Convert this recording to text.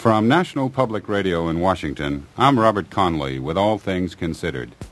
From National Public Radio in Washington, I'm Robert Conley with All Things Considered.